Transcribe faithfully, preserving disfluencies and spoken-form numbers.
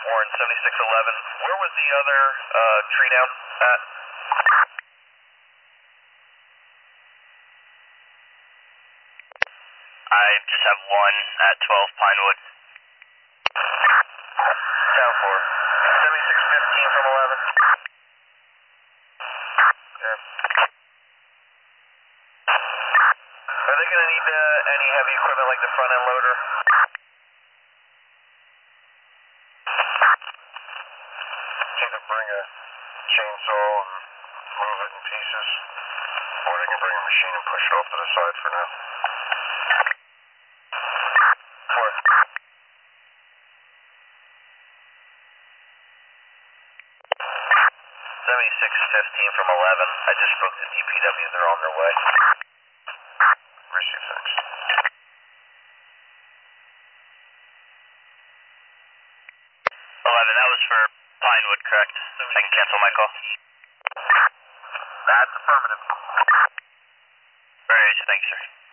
Warren seventy-six eleven. Where was the other uh, tree down at? I just have one at twelve Pinewood. Down for seventy-six fifteen from eleven. Yeah. Are they going to need uh, any heavy equipment like the front end loader? Either bring a chainsaw and move it in pieces, or they can bring a machine and push it off to the side for now. Four. seventy-six fifteen from eleven. I just spoke to D P W. They're on their way. Receive six. eleven, that was for Pinewood, correct? I can cancel my call. That's affirmative. Very good, thanks, sir.